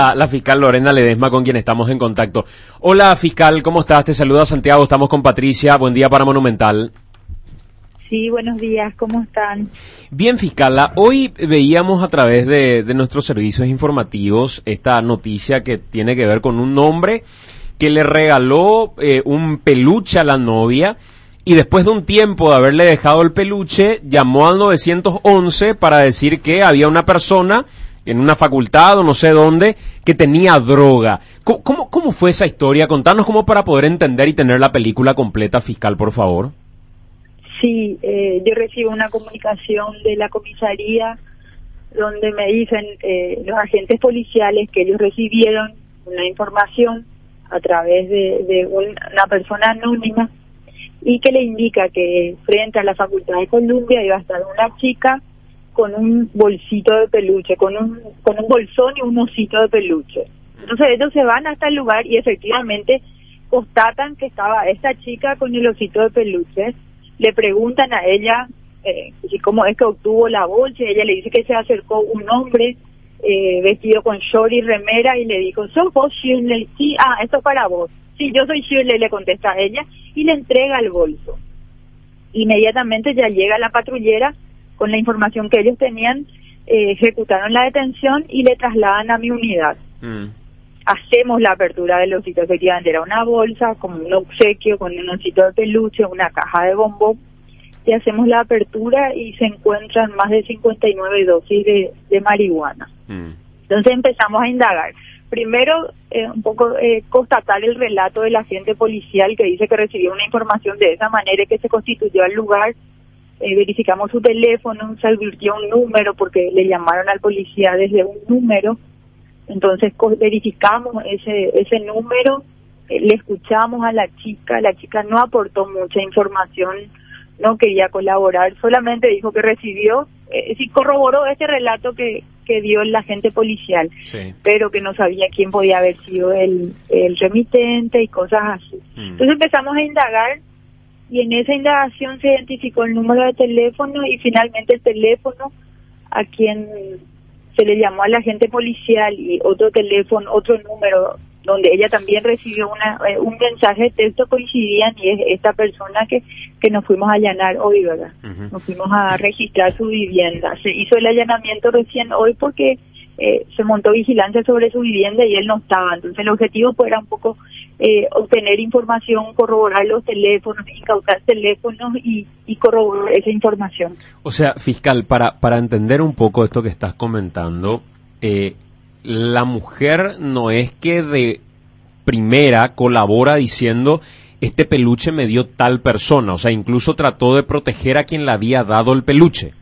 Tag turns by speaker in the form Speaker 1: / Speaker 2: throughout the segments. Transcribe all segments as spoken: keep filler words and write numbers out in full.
Speaker 1: A la fiscal Lorena Ledesma, con quien estamos en contacto. Hola, fiscal, ¿cómo estás? Te saluda Santiago, estamos con Patricia. Buen día para Monumental.
Speaker 2: Sí, buenos días, ¿cómo están?
Speaker 1: Bien, fiscala, hoy veíamos a través de, de nuestros servicios informativos esta noticia que tiene que ver con un hombre que le regaló eh, un peluche a la novia y después de un tiempo de haberle dejado el peluche, llamó al nueve once para decir que había una persona en una facultad o no sé dónde, que tenía droga. ¿Cómo, cómo, cómo fue esa historia? Contanos como para poder entender y tener la película completa, fiscal, por favor.
Speaker 2: Sí, eh, yo recibo una comunicación de la comisaría donde me dicen eh, los agentes policiales que ellos recibieron una información a través de, de un, una persona anónima y que le indica que frente a la Facultad de Columbia iba a estar una chica con un bolsito de peluche, con un con un bolsón y un osito de peluche. Entonces ellos se van hasta el lugar y efectivamente constatan que estaba esta chica con el osito de peluche. Le preguntan a ella eh, cómo es que obtuvo la bolsa, ella le dice que se acercó un hombre eh, vestido con short y remera y le dijo, ¿sos vos Shirley? Sí, ah, esto es para vos. Sí, yo soy Shirley, le contesta a ella y le entrega el bolso. Inmediatamente ya llega la patrullera con la información que ellos tenían, eh, ejecutaron la detención y le trasladan a mi unidad. Mm. Hacemos la apertura del osito, efectivamente era una bolsa, como un obsequio, con un osito de peluche, una caja de bombón, y hacemos la apertura y se encuentran más de cincuenta y nueve dosis de, de marihuana. Mm. Entonces empezamos a indagar. Primero, eh, un poco eh, constatar el relato del agente policial que dice que recibió una información de esa manera y que se constituyó al lugar. Eh, verificamos su teléfono, se advirtió un número porque le llamaron al policía desde un número. Entonces verificamos ese ese número, eh, le escuchamos a la chica, la chica no aportó mucha información, no quería colaborar, solamente dijo que recibió, eh, sí corroboró este relato que, que dio el agente policial, sí, pero que no sabía quién podía haber sido el, el remitente y cosas así. Mm. Entonces empezamos a indagar y en esa indagación se identificó el número de teléfono y finalmente el teléfono a quien se le llamó al agente policial y otro teléfono, otro número donde ella también recibió una eh, un mensaje de texto coincidían y es esta persona que, que nos fuimos a allanar hoy, ¿verdad? Uh-huh. Nos fuimos a registrar su vivienda. Se hizo el allanamiento recién hoy porque eh, se montó vigilancia sobre su vivienda y él no estaba. Entonces el objetivo pues era un poco eh, obtener información, corroborar los teléfonos, incautar teléfonos y, y corroborar esa información.
Speaker 1: O sea, fiscal, para, para entender un poco esto que estás comentando, eh, la mujer no es que de primera colabora diciendo este peluche me dio tal persona, o sea, incluso trató de proteger a quien le había dado el peluche.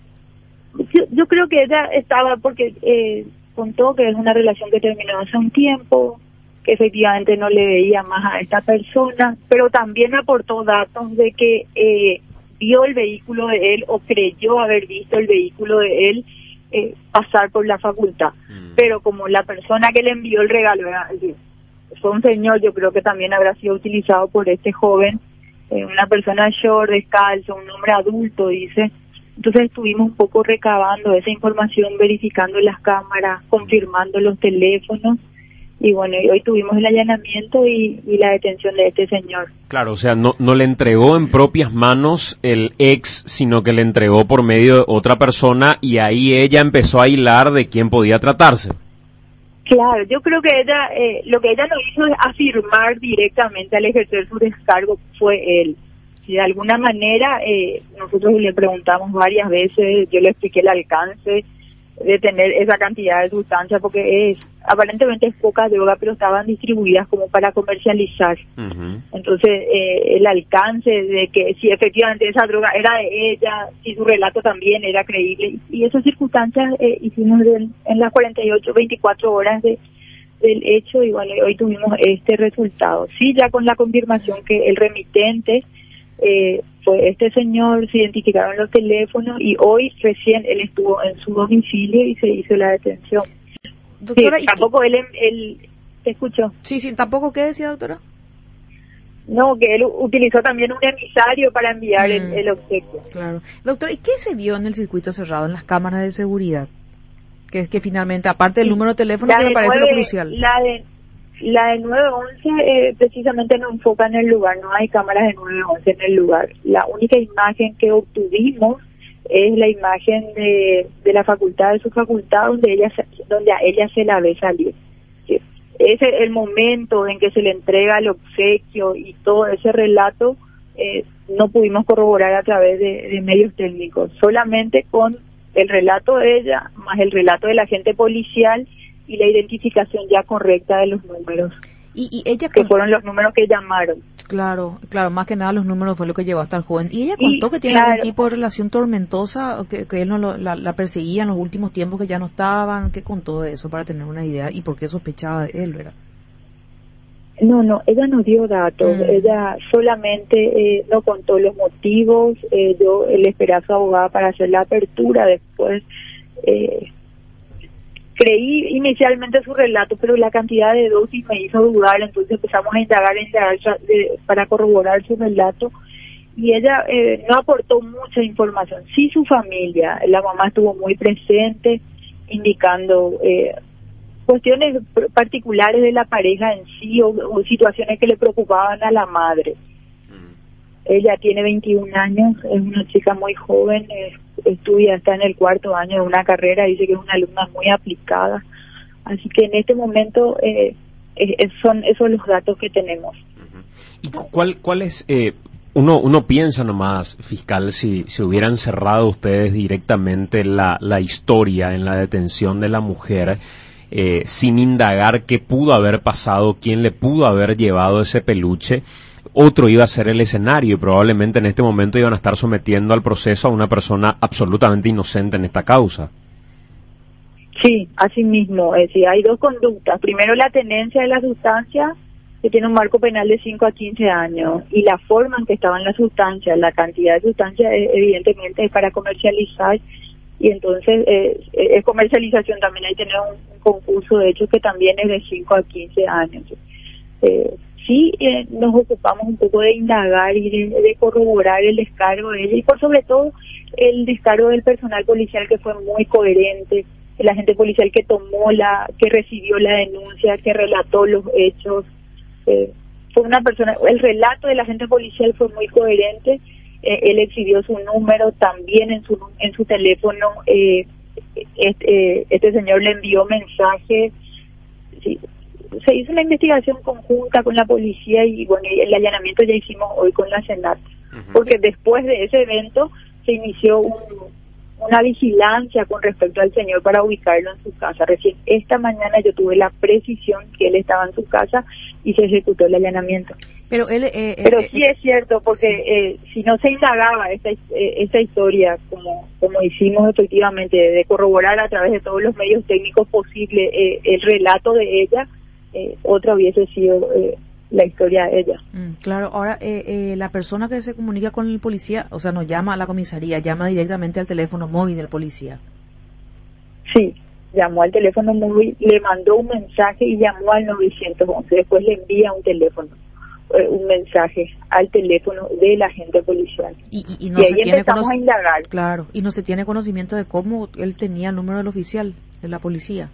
Speaker 2: Yo, yo creo que ella estaba porque eh, contó que es una relación que terminó hace un tiempo, que efectivamente no le veía más a esta persona, pero también aportó datos de que eh, vio el vehículo de él o creyó haber visto el vehículo de él eh, pasar por la facultad. Mm. Pero como la persona que le envió el regalo era, fue un señor, yo creo que también habrá sido utilizado por este joven, eh, una persona short, descalzo, un hombre adulto, dice. Entonces estuvimos un poco recabando esa información, verificando las cámaras, confirmando los teléfonos. Y bueno, y hoy tuvimos el allanamiento y, y la detención de este señor.
Speaker 1: Claro, o sea, no, no le entregó en propias manos el ex, sino que le entregó por medio de otra persona y ahí ella empezó a hilar de quién podía tratarse.
Speaker 2: Claro, yo creo que ella, eh, lo que ella no hizo es afirmar directamente al ejercer su descargo fue él. Si de alguna manera, eh, nosotros le preguntamos varias veces, yo le expliqué el alcance de tener esa cantidad de sustancia porque es aparentemente es poca droga, pero estaban distribuidas como para comercializar. Uh-huh. Entonces eh, el alcance de que si efectivamente esa droga era de ella, si su relato también era creíble, y esas circunstancias eh, hicimos de, en las cuarenta y ocho, veinticuatro horas de, del hecho, y bueno, hoy tuvimos este resultado. Sí, ya con la confirmación que el remitente eh, fue este señor, se identificaron los teléfonos y hoy recién él estuvo en su domicilio y se hizo la detención.
Speaker 3: Doctora,
Speaker 2: sí, tampoco él, él, ¿te escuchó?
Speaker 3: Sí, sí, tampoco, ¿qué decía, doctora?
Speaker 2: No, que él utilizó también un emisario para enviar mm, el, el obsequio.
Speaker 3: Claro. Doctora, ¿y qué se vio en el circuito cerrado, en las cámaras de seguridad? Que es que finalmente, aparte del
Speaker 2: Sí.
Speaker 3: número de teléfono,
Speaker 2: La
Speaker 3: que me
Speaker 2: de
Speaker 3: parece
Speaker 2: nueve-
Speaker 3: lo crucial.
Speaker 2: La de, la de nueve once eh, precisamente no enfoca en el lugar, no hay cámaras de nueve once en el lugar. La única imagen que obtuvimos es la imagen de, de la facultad, de su facultad, donde ella se- donde a ella se la ve salir. Sí. Ese el momento en que se le entrega el obsequio y todo ese relato eh, no pudimos corroborar a través de, de medios técnicos, solamente con el relato de ella, más el relato del agente policial y la identificación ya correcta de los números,
Speaker 3: Y, y ella,
Speaker 2: que
Speaker 3: con-
Speaker 2: fueron los números que llamaron.
Speaker 3: claro, claro, más que nada los números fue lo que llevó hasta el joven. Y ella
Speaker 2: Y,
Speaker 3: contó que tiene
Speaker 2: claro.
Speaker 3: algún tipo de relación tormentosa, que, que él no lo- la, la perseguía en los últimos tiempos que ya no estaban. ¿Qué contó de eso para tener una idea? ¿Y por qué sospechaba de él, verdad?
Speaker 2: No, no, ella no dio datos,
Speaker 3: Mm.
Speaker 2: ella solamente eh, no contó los motivos, eh, yo eh, le esperé a su abogada para hacer la apertura, después eh, creí inicialmente su relato, pero la cantidad de dosis me hizo dudar, entonces empezamos a indagar, a indagar ya, de- para corroborar su relato, y ella eh, no aportó mucha información. Sí, su familia, la mamá estuvo muy presente, indicando eh, cuestiones pr- particulares de la pareja en sí, o, o situaciones que le preocupaban a la madre. Ella tiene veintiún años, es una chica muy joven, es- estudia, está en el cuarto año de una carrera, dice que es una alumna muy aplicada. Así que en este momento eh, eh, son esos los datos que tenemos.
Speaker 1: ¿Y cu- cuál, cuál es, eh, uno, uno piensa nomás, fiscal, si, si hubieran cerrado ustedes directamente la, la historia en la detención de la mujer, eh, sin indagar qué pudo haber pasado, quién le pudo haber llevado ese peluche, otro iba a ser el escenario y probablemente en este momento iban a estar sometiendo al proceso a una persona absolutamente inocente en esta causa.
Speaker 2: Sí, así mismo, es decir, hay dos conductas. Primero, la tenencia de la sustancia, que tiene un marco penal de cinco a quince años, y la forma en que estaban las sustancias, la cantidad de sustancias, eh, evidentemente es para comercializar, y entonces eh, es comercialización, también hay que tener un, un concurso de hecho que también es de cinco a quince años. Eh, sí, eh, nos ocupamos un poco de indagar y de, de corroborar el descargo de ella, y por sobre todo el descargo del personal policial, que fue muy coherente, el agente policial que tomó la, que recibió la denuncia, que relató los hechos. Eh, fue una persona, el relato del agente policial fue muy coherente. Eh, él exhibió su número también en su en su teléfono. Eh, este, eh, este señor le envió mensajes. Sí, se hizo una investigación conjunta con la policía, y bueno, el allanamiento ya hicimos hoy con la Senat, uh-huh. porque después de ese evento se inició un, una vigilancia con respecto al señor para ubicarlo en su casa. Recién esta mañana yo tuve la precisión que él estaba en su casa y se ejecutó el allanamiento.
Speaker 3: Pero él, eh,
Speaker 2: pero
Speaker 3: eh,
Speaker 2: sí
Speaker 3: eh,
Speaker 2: es cierto, porque
Speaker 3: sí.
Speaker 2: eh, si no se indagaba esta, eh, esta historia, como como hicimos efectivamente, de corroborar a través de todos los medios técnicos posibles eh, el relato de ella, eh, otra hubiese sido eh, la historia de ella.
Speaker 3: Mm, claro, ahora eh, eh, la persona que se comunica con el policía, o sea, no llama a la comisaría, llama directamente al teléfono móvil del policía.
Speaker 2: Sí, llamó al teléfono móvil, le mandó un mensaje y llamó al nueve once, después le envía un teléfono, eh, un mensaje al teléfono del agente policial.
Speaker 3: Y, y, y, no
Speaker 2: y
Speaker 3: se
Speaker 2: ahí
Speaker 3: tiene
Speaker 2: empezamos
Speaker 3: conoc-
Speaker 2: a indagar.
Speaker 3: Claro, y no se tiene conocimiento de cómo él tenía el número del oficial de la policía.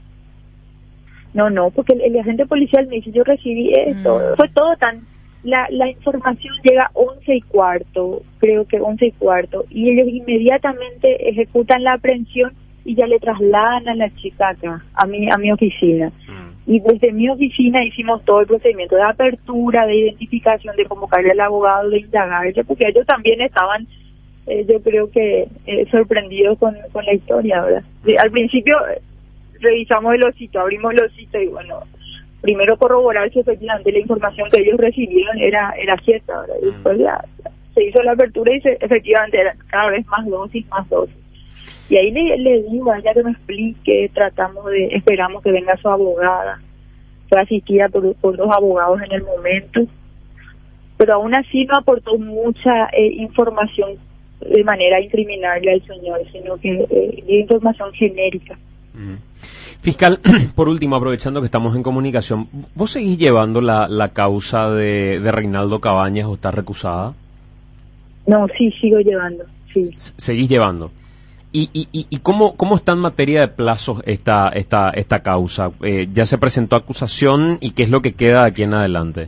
Speaker 2: No, no, porque el, el agente policial me dice, yo recibí esto,
Speaker 3: Mm.
Speaker 2: fue todo tan... La, la información llega once y cuarto, creo que once y cuarto, y ellos inmediatamente ejecutan la aprehensión y ya le trasladan a la chica acá, a mi, a mi oficina. Mm. Y desde mi oficina hicimos todo el procedimiento de apertura, de identificación, de convocarle al abogado, de indagarle, porque ellos también estaban, eh, yo creo que eh, sorprendidos con, con la historia, ¿verdad? Sí, al principio revisamos el osito, abrimos el osito y bueno, primero corroborar si efectivamente la información que ellos recibieron era era cierta, ¿verdad? Y después ya se hizo la apertura y se, efectivamente eran cada vez más dosis, más dosis. Y ahí le, le digo a ella que me explique, tratamos de, esperamos que venga su abogada, fue asistida por, por dos abogados en el momento, pero aún así no aportó mucha eh, información de manera a incriminarle al señor, sino que eh, dio información genérica.
Speaker 1: Mm. Fiscal, por último, aprovechando que estamos en comunicación, ¿vos seguís llevando la, la causa de, de Reinaldo Cabañas o estás recusada?
Speaker 2: No, sí, sigo llevando, sí.
Speaker 1: S- ¿Seguís llevando? ¿Y, y, y, y cómo, cómo está en materia de plazos esta, esta, esta causa? Eh, ¿Ya se presentó acusación y qué es lo que queda de aquí en adelante?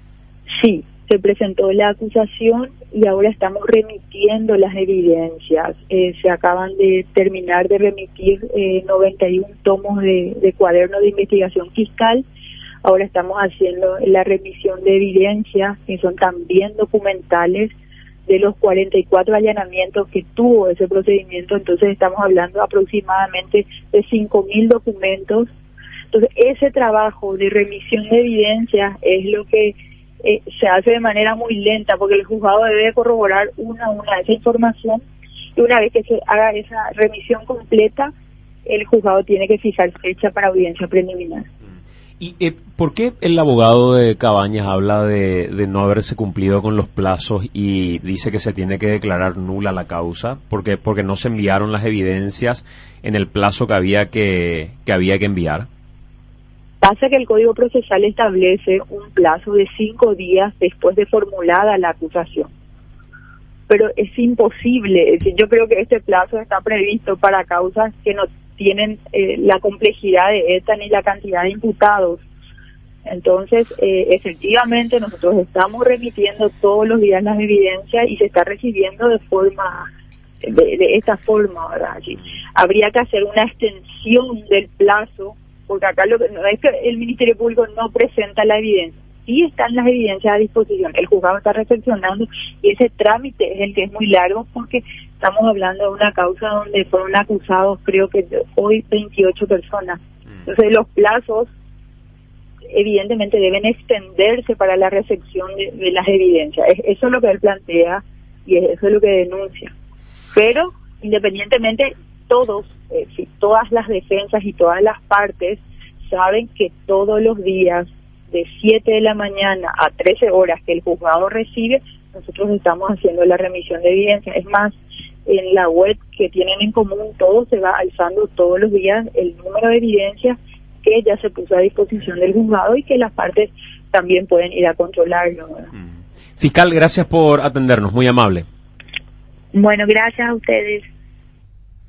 Speaker 2: Sí, se presentó la acusación y ahora estamos remitiendo las evidencias. Eh, se acaban de terminar de remitir eh, noventa y uno tomos de, de cuaderno de investigación fiscal. Ahora estamos haciendo la remisión de evidencias, que son también documentales, de los cuarenta y cuatro allanamientos que tuvo ese procedimiento. Entonces estamos hablando aproximadamente de cinco mil documentos. Entonces ese trabajo de remisión de evidencias es lo que eh, se hace de manera muy lenta, porque el juzgado debe corroborar una a una esa información, y una vez que se haga esa remisión completa, el juzgado tiene que fijar fecha para audiencia preliminar.
Speaker 1: ¿Y eh, por qué el abogado de Cabañas habla de, de no haberse cumplido con los plazos y dice que se tiene que declarar nula la causa? Porque porque no se enviaron las evidencias en el plazo que había que, que había que enviar.
Speaker 2: Pasa que el Código Procesal establece un plazo de cinco días después de formulada la acusación. Pero es imposible. Es decir, yo creo que este plazo está previsto para causas que no tienen eh, la complejidad de esta ni la cantidad de imputados. Entonces, eh, efectivamente, nosotros estamos remitiendo todos los días las evidencias y se está recibiendo de forma, de, de esta forma, ¿verdad? Sí. Habría que hacer una extensión del plazo, porque acá lo que no es que el Ministerio Público no presenta la evidencia. Sí están las evidencias a disposición, el juzgado está reflexionando y ese trámite es el que es muy largo, porque estamos hablando de una causa donde fueron acusados, creo que hoy veintiocho personas. Entonces los plazos evidentemente deben extenderse para la recepción de, de las evidencias. Es, eso es lo que él plantea y es, eso es lo que denuncia. Pero independientemente, todos, eh, si todas las defensas y todas las partes saben que todos los días de siete de la mañana a trece horas que el juzgado recibe, nosotros estamos haciendo la remisión de evidencia. Es más, en la web que tienen en común todos se va alzando todos los días el número de evidencias que ya se puso a disposición del juzgado y que las partes también pueden ir a controlarlo, ¿verdad?
Speaker 1: Fiscal, gracias por atendernos, muy amable.
Speaker 2: Bueno, gracias a ustedes.